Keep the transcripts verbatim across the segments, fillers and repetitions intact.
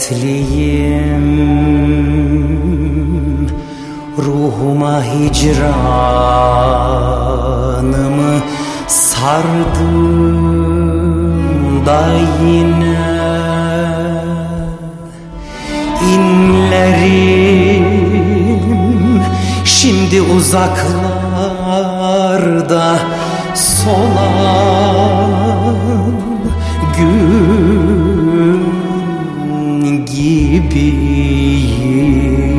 dertliyim, ruhuma hicranımı sardım da yine inlerim şimdi uzaklarda solan gün gibiyim.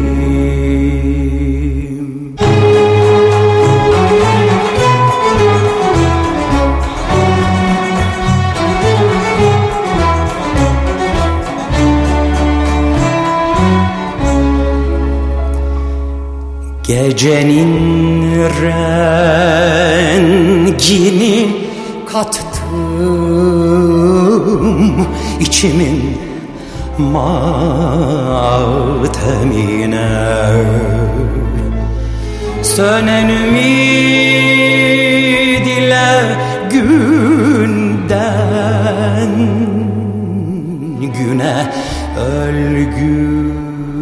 Gecenin rengini kattım içimin matemine, sönen ümid ile günden güne ölgün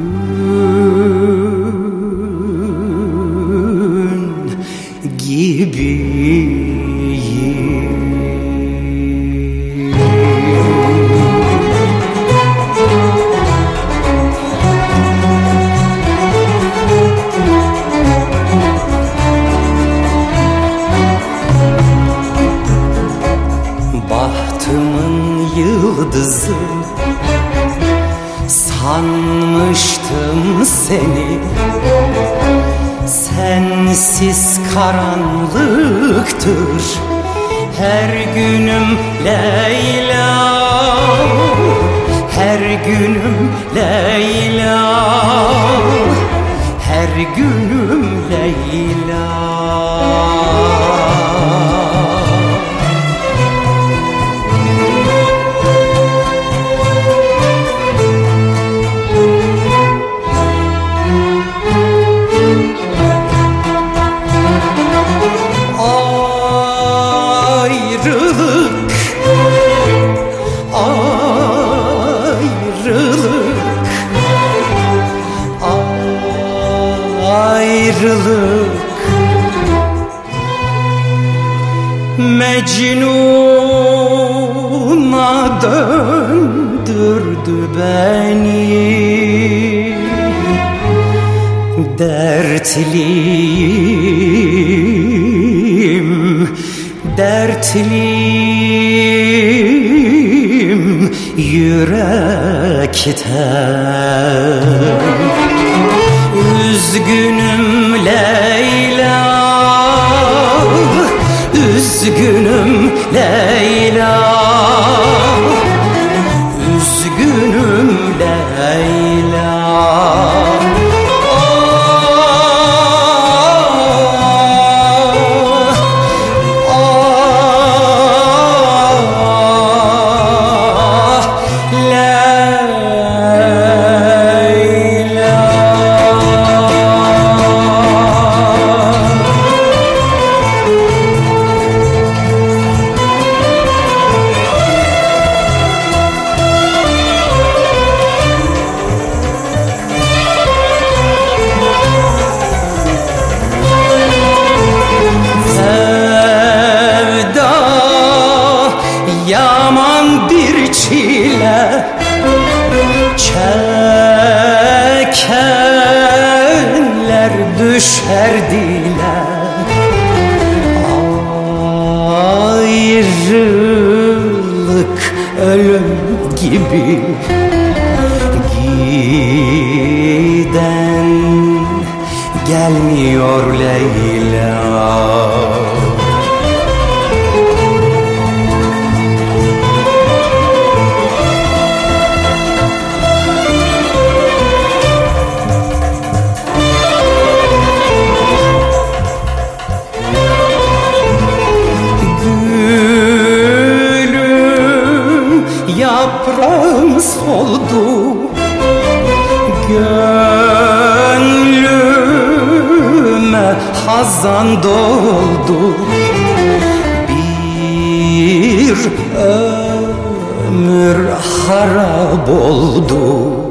gibiyim. Bahtımın yıldızı sanmıştım seni, sensiz karanlıktır her günüm Leyla, her günüm Leyla, her günüm Leyla. Ayrılık, ayrılık, ayrılık Mecnun'a döndürdü beni, dertliyim, dertliyim yürekten, üzgünüm Leyla, üzgünüm Leyla, üzgünüm Leyla. Yaman bir çile çekenler düşer dile, ayrılık ölüm gibi, giden gelmiyor Leyla. Yaprağım soldu, gönlüme hazan doldu, bir ömür harap oldu.